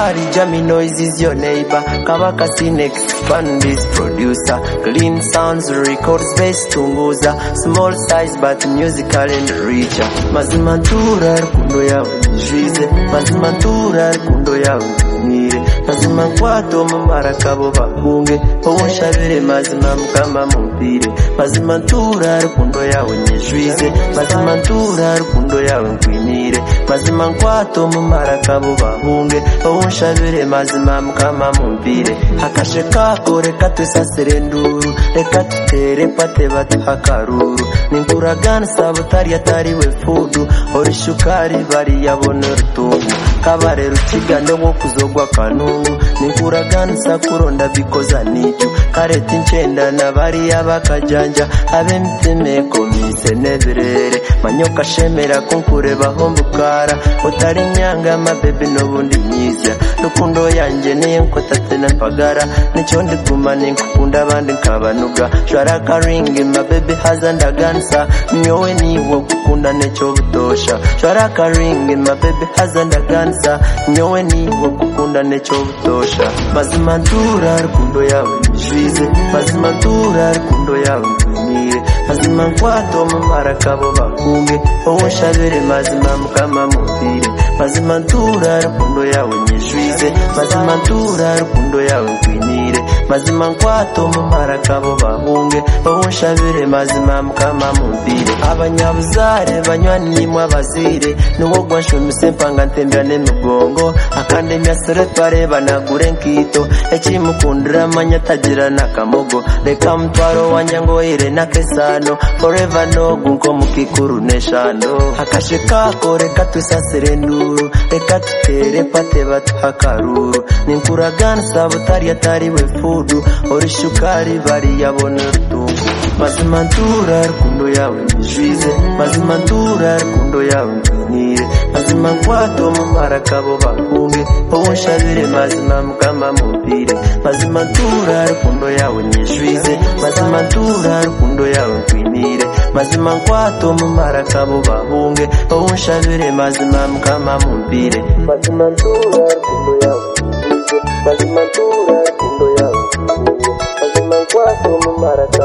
Safari Jammy Noise is your neighbor. Kabaka Cinex Bandis producer. Clean Sounds records based Tunguza. Small size but musical and richer. Mazimantura rukundo yawe nijwize. Mazimantura rukundo yawe nire. Mazima kwato mumara kabo bakunge. Unshabire mazima mukama mumpire. Mazimantura rukundo yawe nijwize. Mazimantura rukundo yawe nkwinire. Mazima kwato mumara kabo bahunge. Unshabire mazima mukama mumpire. Hakashe kako reka tusasire nduru. Reka tutere pate batuha karuru. Ninkuragana sabutari atariwe fudu. Orishukari bari yabone rutungu. Kabare rutigande wo kuzogwa kanungu. Ninkuragana sakuronda bikoza nicu. Kareti nchenda na bari yabakajanja. Habe mtime komise neberere. Manyoka shemera kunkureba hombukara. Utari nyanga mabebe nobundi nyizya. Rukundo yanje niye nkotate na mpagara. Nichondi kumani nkukunda bandi nkabanuga. Shwaraka ringi mabebe hazanda gansa. Nyowe niwo kukunda necho butosha. Shwaraka ringi mabebe hazanda gansa. Nyowe niwo kukunda necho butosha. Mazimantura rukundo yawe nijwize. Mazimantura rukundo yawe nkwinire. Mazima nkwato mumara kabo bakunge. Unshabire mazima mukama mumpire. Mazimantura rukundo yawe nijwize. Mazimantura rukundo yawe nkwinire. Mazima nkwato mumara kabo bahunge. Unshabire mazima mukama mumpire. Abanyabuzare banywani nimwe abazire. Nuwo gwanshumise mpanga ntembane mugongo. Akandemya sore twareba nagure nkito. Ekimukundira manya tagira nakamogo. Reka mtwaro wanyango ire nakesano. Forever no gunko mukikuru neshano. Hakashe kako reka tusasire nduru. Reka tutere pate batuha karuru. Ninkuragana sabutari atariwe fudu. Orishukari bari yabone rutungu. Mazimantura rukundo yawe nijwize. Mazimantura rukundo yawe nkwinire. Mazima nkwato mumara kabo bakunge. Unshabire mazima mukama mumpire. Mazimantura rukundo yawe nijwize. Mazimantura rukundo yawe nkwinire. Mazima nkwato mumara kabo bahunge. Unshabire mazima mukama mumpire. Mazimantura rukundo yawe nijwize. Mazimantura rukundo yawe nkwinire. Mazima nkwato mumara